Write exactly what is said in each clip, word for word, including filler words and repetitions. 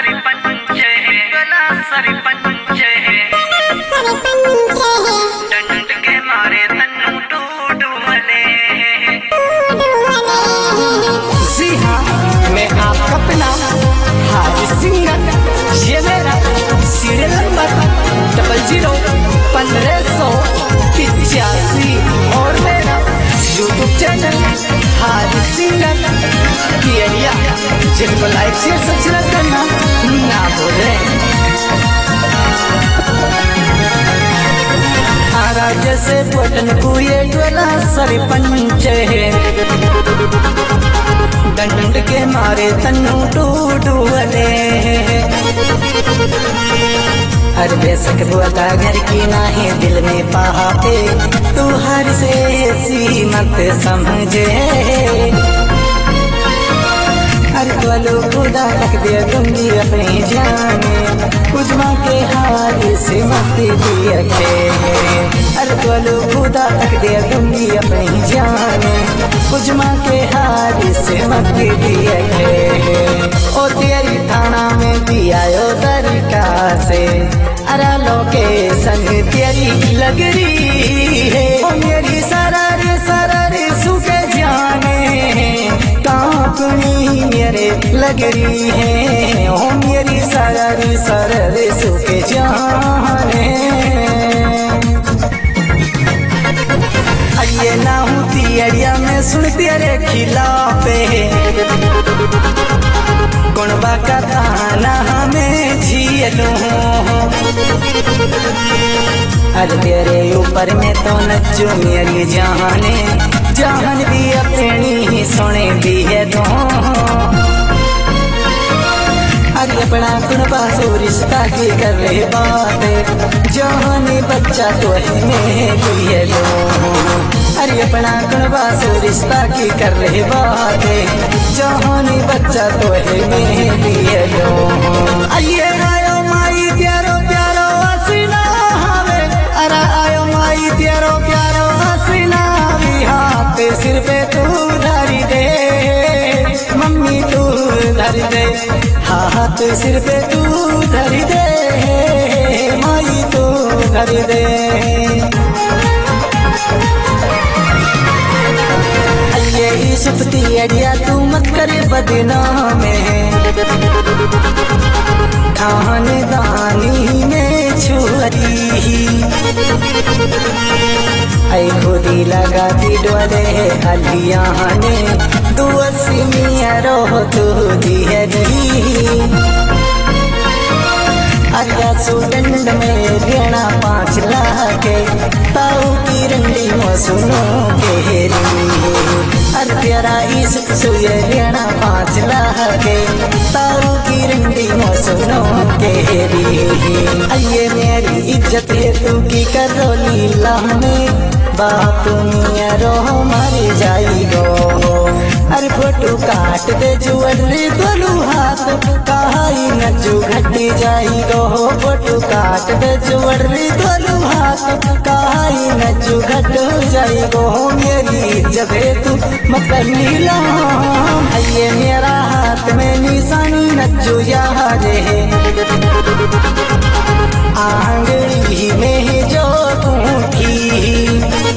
सरपंच है, गला सरपंच है, डंड के मारे तन्नू टूट वाले। जी हाँ, मैं आपका अपना हाजी सिंगर, ये मेरा सीरियल नंबर डबल जीरो पंद्रह सौ पिचासी और मेरा यूट्यूब चैनल हाजी सिंगर किया, जिनको लाइक शेयर सब्सक्राइब करना ना भूलें। आरा जैसे बटन को ये गला सरपंच है, डंड के मारे तन्नू टूडूले। हर बेसक बुआता घर की नाही दिल में पापे, तू हर से ऐसी मत समझे। हर वालों खुदा तक दे दूंगी अपनी जाने, उजमा के हार से मत दिया के। हर वालों खुदा तक दे दूंगी अपनी जाने, उजमा के हार से मत दिया के। ओ तेरी थाना में दिया यो तरीका से, अरा लोकेशन तेरी लग रही है। ओ मेरी सरर सरर सुखे जाने, कांपनी मेरे लग रही है। ओ मेरी सरर सरर सुखे जाने, ये ना होती अड़िया में सुन तेरे खिलाफे, गुणबा का थाना हमें झीलो। अरे तेरे ऊपर में तो नचो मेरी जाने, जान भी अपनी ही सुने भी है तो। अरे अपना गुणबा सो रिश्ता की कर रहे बात, जाने बच्चा तो है में लो। अरे अपना गुणबा सो रिश्ता की कर रहे बात, जाने बच्चा तो है में लो। आइए आयो माई तेरो प्यारो हसीना हवे, अरे आयो माई तेरो प्यारो हसीना भी, हाथ सिर पे तू धरी दे मम्मी तू धरी दे, हाथ सिर पे तू धरी दे माई तू धरी दे। ये सुपती अड़िया तू मत करे बदनाम में, खानदानी में छुरी आई खुदी लगाती डोले हलिया ने, तू अस्सी मिया रो तू दिहरी। अरे सुडंड में देना पाँच लाख, ताऊ की रंडी में सुनो केरी। अरे तेरा इश्क सुए लेना पाँच लाख, ताऊ की रंडी में सुनो केरी। ये मेरी इज्जत है तू की करो लीला में, बाप मिया रो मर जाई गो। अरे फोटो काट दे जुअली दोनों हाथ, कहाई नचू घटी जाई गो। फोटो काट दे जुअली दोनों हाथ, कहाई नचू घट जाई गो। मेरी इज्जत है तू मत कर लीला, ये मेरा हाथ में निशानी नचू यार है। आंगड़ी में जो उठी,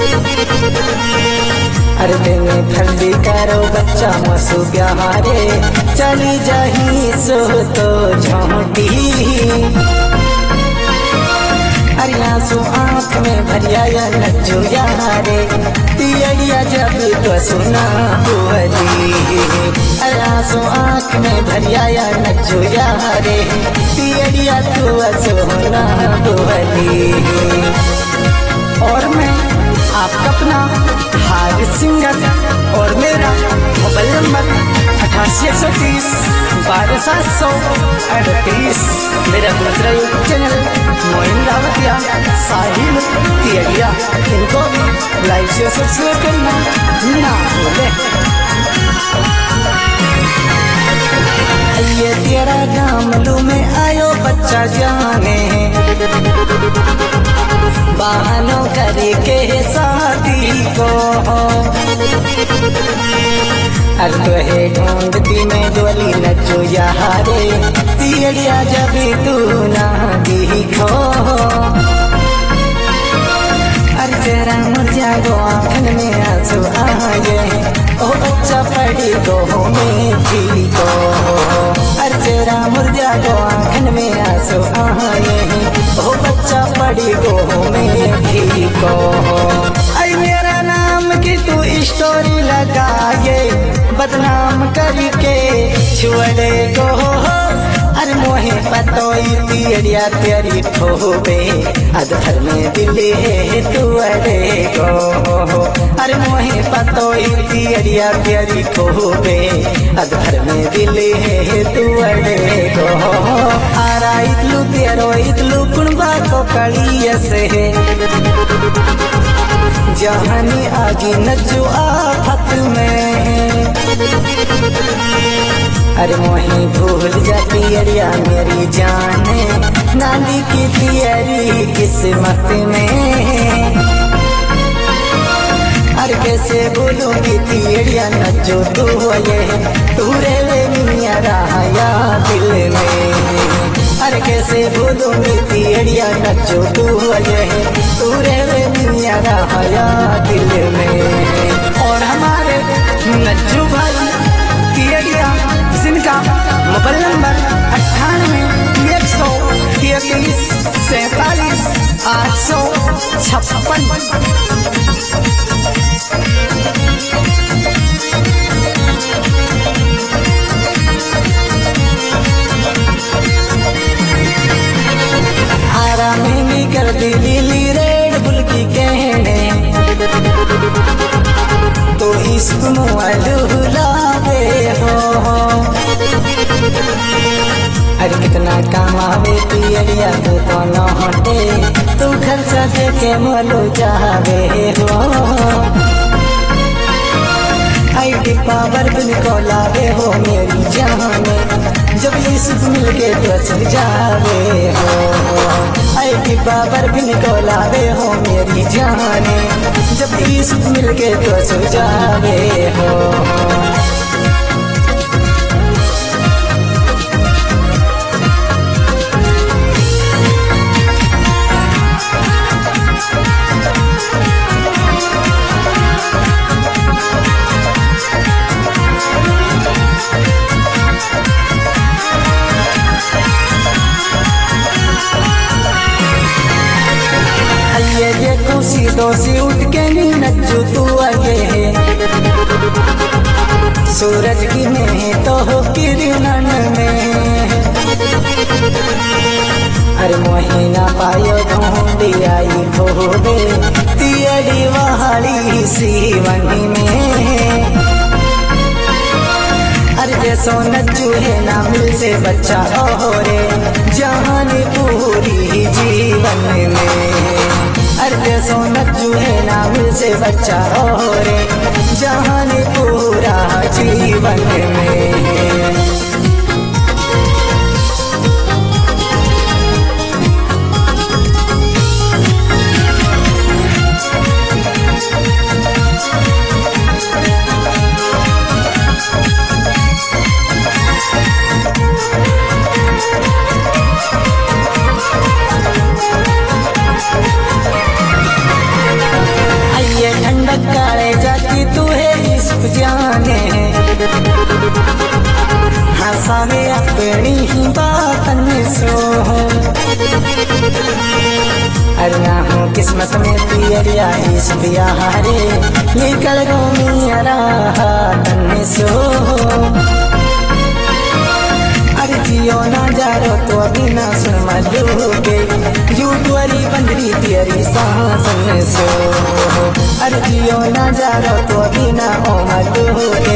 अरे दिन फर्जी करो बच्चा मसू प्यारे, चली जाही सो तो झोंटी। अरे आंसू आँख में भरिया या नचो यारे, तियड़िया जब तो सुना बोली। अरे आंसू आँख में भरिया या नचो यारे, तियड़िया तो सुना बोली। और मैं आपका अपना हाजी सिंगर, और मेरा मोबाइल नंबर अठासी एक सौ तीस बारह सात सौ अड़तीस। मेरा दूसरा यूट्यूब चैनल मोइन रावतिया साहिल तियड़िया, इनको भी लाइक शेयर सब्सक्राइब करना ना भूले। ये तेरा गामलू में आयो बच्चा जाने, बहानों करके शादी को। अरे तो है ढूंढती में डोली नचो यारे, तियड़िया जब तू ना दिखो अरे तेरा मुरझा गो आँखन में आंसू आए ओ बच्चा पड़ी गो में भीगो अरे तेरा मुरझा गो आँखन में आंसू आए ओ बच्चा पड़ी गो में भीगो अरे मेरा नाम की तू स्टोरी लगाए बदनाम करके छुड़े गो अरे मोहे पतोई तियड़िया तेरी ठोबे अधर में दिल है तू अड़े गो अरे मोहे पतोई तियड़िया तेरी ठोबे अधर में दिल है तू अड़े गो आरा इतलू तेरो इतलू कुणबा को कड़िया से जहानी आगी नजू आफत में अरे मोही भूल जाती अरिया मेरी जाने नाली की तियरी किस्मत में अरे कैसे बोलूंगी तियड़िया नजो तू ये तू रे मिया रहा दिल में अरे कैसे बोलूंगी तियड़िया नजो तू ये तू रे मिया रहा दिल में और हमारे नज्जू भाई तियड़िया जिनका मोबाइल नंबर अट्ठानवे एक सौ इक्कीस सैतालीस आठ सौ छप्पन आरा में कर दी लीली रेड बुल की कहने तो इश्क मुलावे हो अरे कितना काम आवे तियड़िया तू तो न हटे तू खर्चा दे के मोलू जावे हो आईडी पावर बिन को लावे हो मेरी जाने जब इश्क मिल के तो चल जावे हो आईडी पावर बिन को लावे हो मेरी जाने जब इश्क मिल के तो चल जावे हो ये देखो सीधो सी उठ के नी नज्जू तू आगे सूरज की में तो हो किरणन में अरे मोहिना पायो ढूंढी आई खोबे तियड़ी वहाड़ी सीवन में अरे जैसो नज्जू है ना मिल से बच्चा ओरे जान पूरी जीवन में अरे जैसो नज्जू है ना मिल से बच्चा ओरे जान पूरा जीवन में काले जाती तू है इश्क जाने हंसावे अपनी ही बातन सो अरे ना हो किस्मत में तियड़िया इस बिहारे निकल गो मेरा तन सो अरे जियो ना जारो तो अभी ना सुन मलूगे यूटुअरी बंदरी तियरी सांसन सो अरे जियो ना जारो तो अभी ना ओ मलूगे